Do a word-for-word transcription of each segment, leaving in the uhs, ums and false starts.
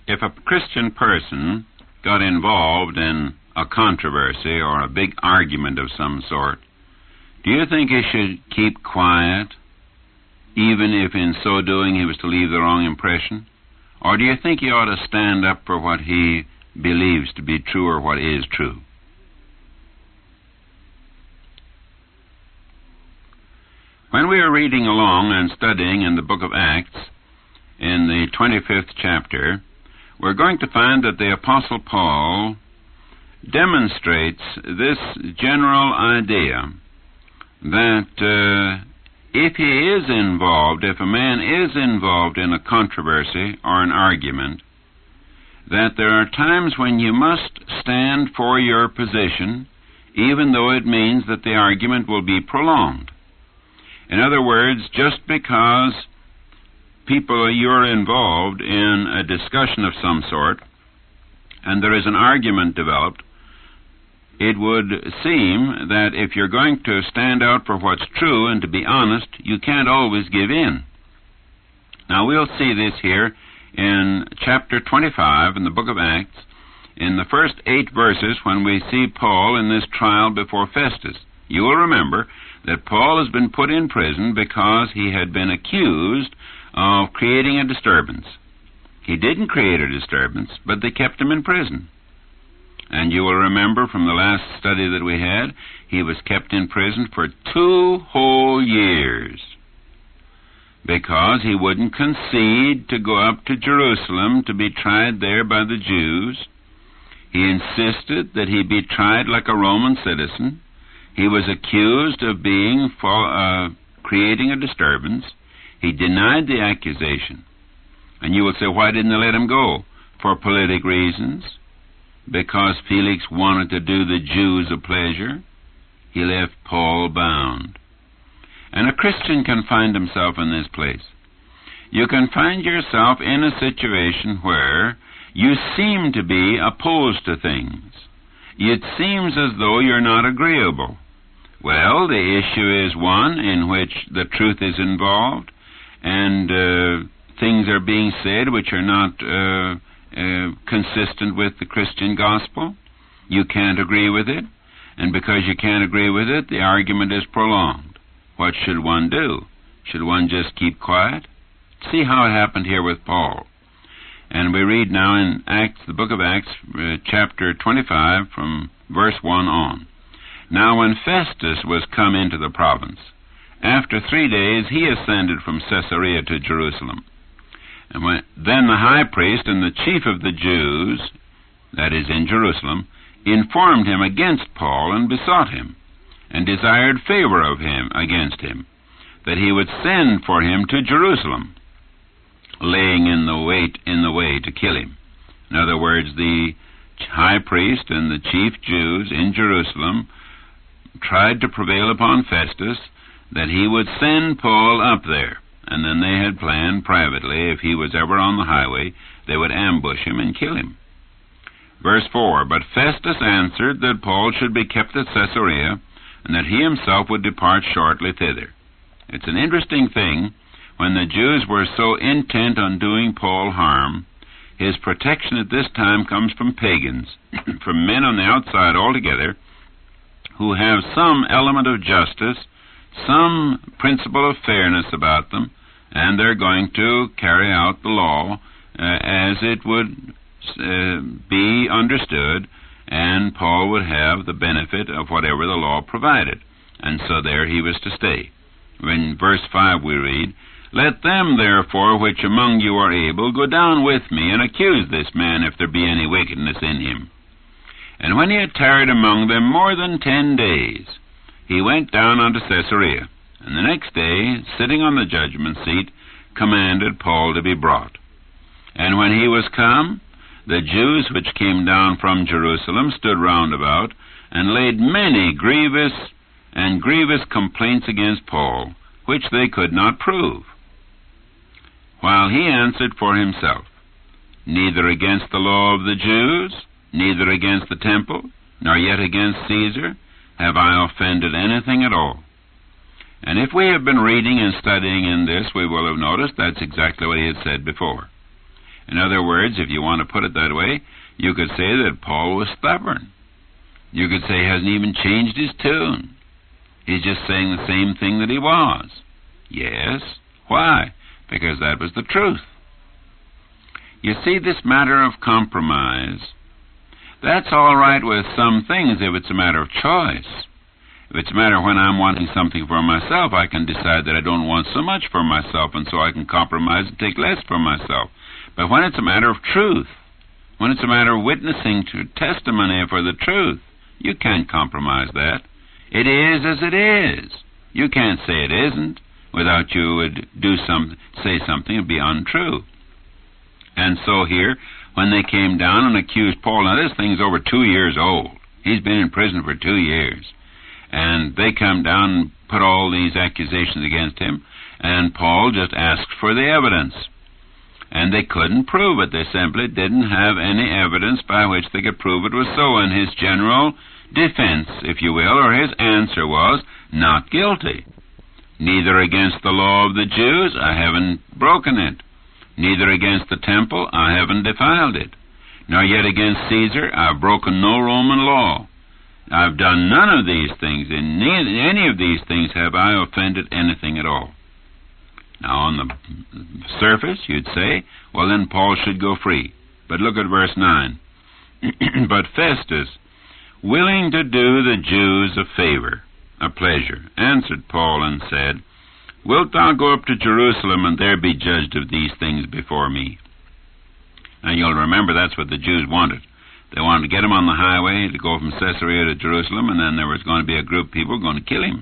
If a Christian person got involved in a controversy or a big argument of some sort, do you think he should keep quiet, even if in so doing he was to leave the wrong impression? Or do you think he ought to stand up for what he believes to be true or what is true? When we are reading along and studying in the book of Acts, in the twenty-fifth chapter, we're going to find that the Apostle Paul demonstrates this general idea that uh, if he is involved, if a man is involved in a controversy or an argument, that there are times when you must stand for your position, even though it means that the argument will be prolonged. In other words, just because people, you're involved in a discussion of some sort, and there is an argument developed, it would seem that if you're going to stand out for what's true and to be honest, you can't always give in. Now, we'll see this here in chapter twenty-five in the book of Acts, in the first eight verses when we see Paul in this trial before Festus. You will remember that Paul has been put in prison because he had been accused of creating a disturbance. He didn't create a disturbance, but they kept him in prison. And you will remember from the last study that we had, he was kept in prison for two whole years because he wouldn't concede to go up to Jerusalem to be tried there by the Jews. He insisted that he be tried like a Roman citizen. He was accused of being uh, creating a disturbance. He denied the accusation. And you will say, why didn't they let him go? For politic reasons. Because Felix wanted to do the Jews a pleasure. He left Paul bound. And a Christian can find himself in this place. You can find yourself in a situation where you seem to be opposed to things. It seems as though you're not agreeable. Well, the issue is one in which the truth is involved, and uh, things are being said which are not uh, uh, consistent with the Christian gospel. You can't agree with it, and because you can't agree with it, the argument is prolonged. What should one do? Should one just keep quiet? See how it happened here with Paul. And we read now in Acts, the book of Acts, uh, chapter twenty-five, from verse one on. Now when Festus was come into the province, after three days he ascended from Caesarea to Jerusalem. And when, then the high priest and the chief of the Jews, that is in Jerusalem, informed him against Paul and besought him, and desired favor of him against him, that he would send for him to Jerusalem, laying in the wait in the way to kill him. In other words, the high priest and the chief Jews in Jerusalem tried to prevail upon Festus that he would send Paul up there, and then they had planned privately, if he was ever on the highway, they would ambush him and kill him. Verse four, But Festus answered that Paul should be kept at Caesarea, and that he himself would depart shortly thither. It's an interesting thing, when the Jews were so intent on doing Paul harm, his protection at this time comes from pagans, from men on the outside altogether, who have some element of justice, some principle of fairness about them, and they're going to carry out the law uh, as it would uh, be understood, and Paul would have the benefit of whatever the law provided. And so there he was to stay. In verse five we read, Let them, therefore, which among you are able, go down with me, and accuse this man, if there be any wickedness in him. And when he had tarried among them more than ten days, he went down unto Caesarea, and the next day, sitting on the judgment seat, commanded Paul to be brought. And when he was come, the Jews which came down from Jerusalem stood round about, and laid many grievous and grievous complaints against Paul, which they could not prove. While he answered for himself, Neither against the law of the Jews, neither against the temple, nor yet against Caesar, have I offended anything at all. And if we have been reading and studying in this, we will have noticed that's exactly what he had said before. In other words, if you want to put it that way, you could say that Paul was stubborn. You could say he hasn't even changed his tune. He's just saying the same thing that he was. Yes. Why? Because that was the truth. You see, this matter of compromise, that's all right with some things if it's a matter of choice. If it's a matter when I'm wanting something for myself, I can decide that I don't want so much for myself, and so I can compromise and take less for myself. But when it's a matter of truth, when it's a matter of witnessing to testimony for the truth, you can't compromise that. It is as it is. You can't say it isn't without you would do some, say something and be untrue. And so here, when they came down and accused Paul, now this thing's over two years old. He's been in prison for two years. And they come down and put all these accusations against him, and Paul just asked for the evidence. And they couldn't prove it. They simply didn't have any evidence by which they could prove it was so. And his general defense, if you will, or his answer was, not guilty. Neither against the law of the Jews, I haven't broken it. Neither against the temple, I haven't defiled it. Nor yet against Caesar, I've broken no Roman law. I've done none of these things. In any of these things have I offended anything at all. Now, on the surface, you'd say, well, then Paul should go free. But look at verse nine. But Festus, willing to do the Jews a favor, a pleasure, answered Paul and said, Wilt thou go up to Jerusalem and there be judged of these things before me? Now, you'll remember that's what the Jews wanted. They wanted to get him on the highway to go from Caesarea to Jerusalem, and then there was going to be a group of people going to kill him.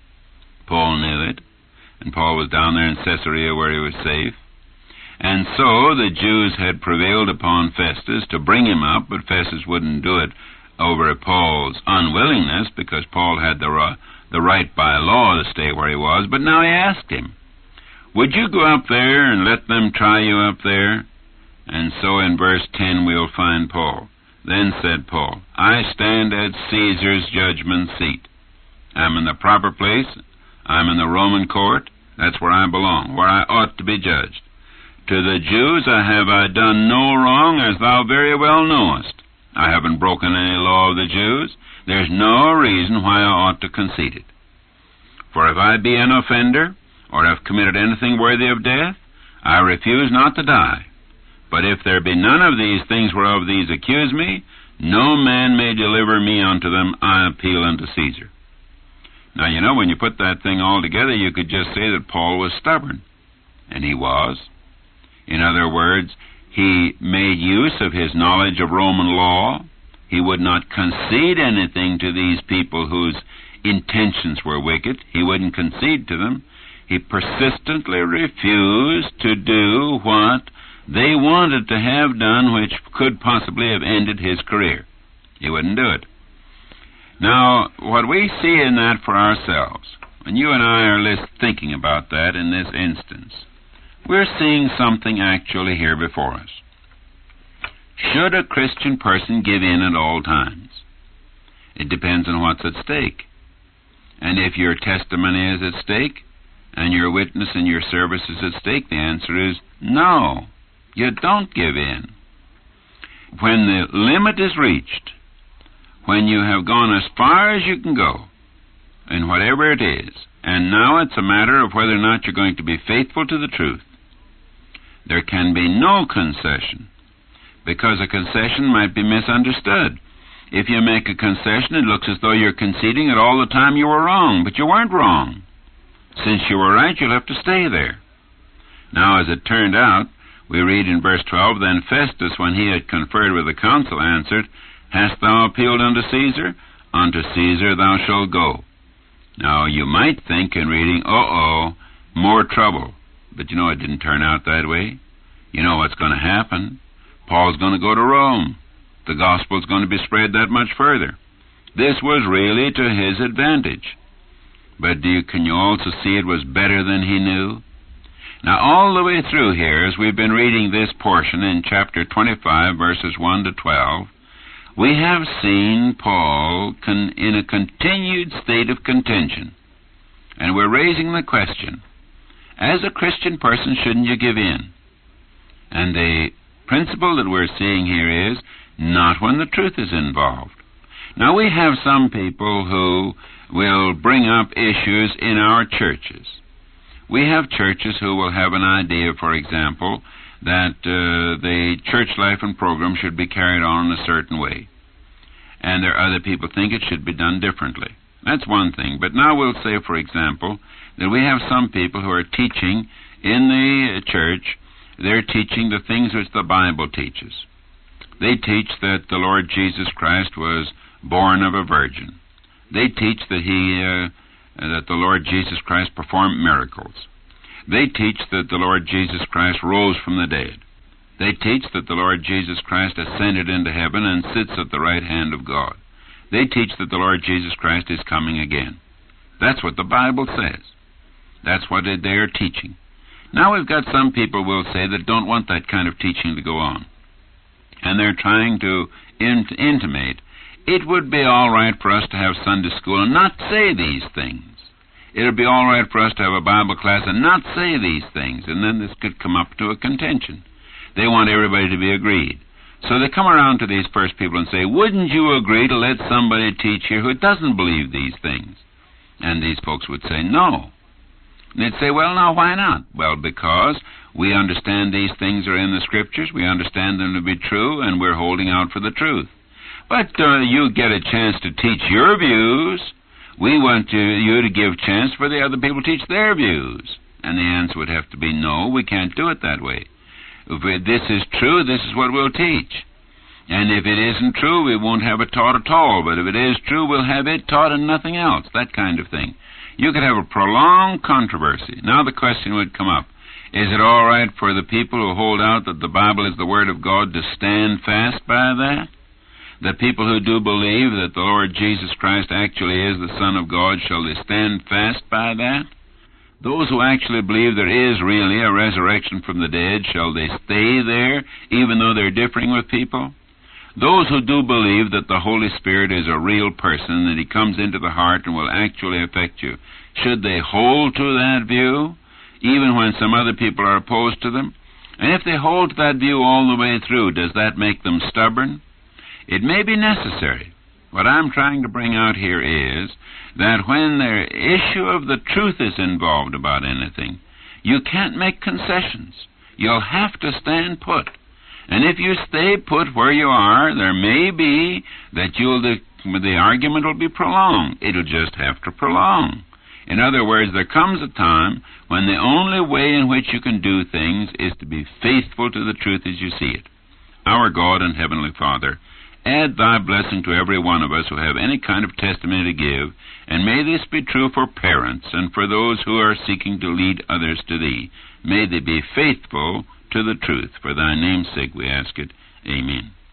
Paul knew it. And Paul was down there in Caesarea where he was safe. And so the Jews had prevailed upon Festus to bring him up, but Festus wouldn't do it over Paul's unwillingness, because Paul had the, uh, the right by law to stay where he was. But now he asked him, would you go up there and let them try you up there? And so in verse ten we'll find Paul. Then said Paul, I stand at Caesar's judgment seat. I'm in the proper place. I'm in the Roman court. That's where I belong, where I ought to be judged. To the Jews I have I done no wrong, as thou very well knowest. I haven't broken any law of the Jews. There's no reason why I ought to concede it. For if I be an offender, or have committed anything worthy of death, I refuse not to die. But if there be none of these things whereof these accuse me, no man may deliver me unto them. I appeal unto Caesar. Now, you know, when you put that thing all together, you could just say that Paul was stubborn. And he was. In other words, he made use of his knowledge of Roman law. He would not concede anything to these people whose intentions were wicked. He wouldn't concede to them. He persistently refused to do what they wanted to have done, which could possibly have ended his career. He wouldn't do it. Now, what we see in that for ourselves, when you and I are list thinking about that in this instance, we're seeing something actually here before us. Should a Christian person give in at all times? It depends on what's at stake. And if your testimony is at stake, and your witness and your service is at stake, the answer is no. You don't give in. When the limit is reached, when you have gone as far as you can go, in whatever it is, and now it's a matter of whether or not you're going to be faithful to the truth, there can be no concession, because a concession might be misunderstood. If you make a concession, it looks as though you're conceding that all the time you were wrong, but you weren't wrong. Since you were right, you'll have to stay there. Now, as it turned out, we read in verse twelve, Then Festus, when he had conferred with the council, answered, Hast thou appealed unto Caesar? Unto Caesar thou shalt go. Now, you might think in reading, uh-oh, more trouble. But you know, it didn't turn out that way. You know what's going to happen. Paul's going to go to Rome. The gospel's going to be spread that much further. This was really to his advantage. But do you, can you also see it was better than he knew? Now, all the way through here, as we've been reading this portion in chapter twenty-five, verses one to twelve, we have seen Paul con- in a continued state of contention. And we're raising the question, as a Christian person, shouldn't you give in? And the principle that we're seeing here is not when the truth is involved. Now, we have some people who will bring up issues in our churches. We have churches who will have an idea, for example, that uh, the church life and program should be carried on in a certain way. And there are other people think it should be done differently. That's one thing. But now we'll say, for example, that we have some people who are teaching in the church, they're teaching the things which the Bible teaches. They teach that the Lord Jesus Christ was born of a virgin. They teach that he, uh, that the Lord Jesus Christ performed miracles. They teach that the Lord Jesus Christ rose from the dead. They teach that the Lord Jesus Christ ascended into heaven and sits at the right hand of God. They teach that the Lord Jesus Christ is coming again. That's what the Bible says. That's what they are teaching. Now we've got some people, will say, that don't want that kind of teaching to go on. And they're trying to int- intimate it would be all right for us to have Sunday school and not say these things. It would be all right for us to have a Bible class and not say these things. And then this could come up to a contention. They want everybody to be agreed. So they come around to these first people and say, wouldn't you agree to let somebody teach here who doesn't believe these things? And these folks would say, no. And they'd say, well, now, why not? Well, because we understand these things are in the Scriptures, we understand them to be true, and we're holding out for the truth. But uh, you get a chance to teach your views. We want to, you to give chance for the other people to teach their views. And the answer would have to be, no, we can't do it that way. If this is true, this is what we'll teach. And if it isn't true, we won't have it taught at all. But if it is true, we'll have it taught and nothing else, that kind of thing. You could have a prolonged controversy. Now the question would come up, is it all right for the people who hold out that the Bible is the Word of God to stand fast by that? The people who do believe that the Lord Jesus Christ actually is the Son of God, shall they stand fast by that? Those who actually believe there is really a resurrection from the dead, shall they stay there, even though they're differing with people? Those who do believe that the Holy Spirit is a real person, that he comes into the heart and will actually affect you, should they hold to that view, even when some other people are opposed to them? And if they hold to that view all the way through, does that make them stubborn? It may be necessary. What I'm trying to bring out here is that when the issue of the truth is involved about anything, you can't make concessions. You'll have to stand put. And if you stay put where you are, there may be that you'll the, the argument will be prolonged. It'll just have to prolong. In other words, there comes a time when the only way in which you can do things is to be faithful to the truth as you see it. Our God and Heavenly Father, add thy blessing to every one of us who have any kind of testimony to give, and may this be true for parents and for those who are seeking to lead others to thee. May they be faithful to the truth. For thy name's sake we ask it. Amen.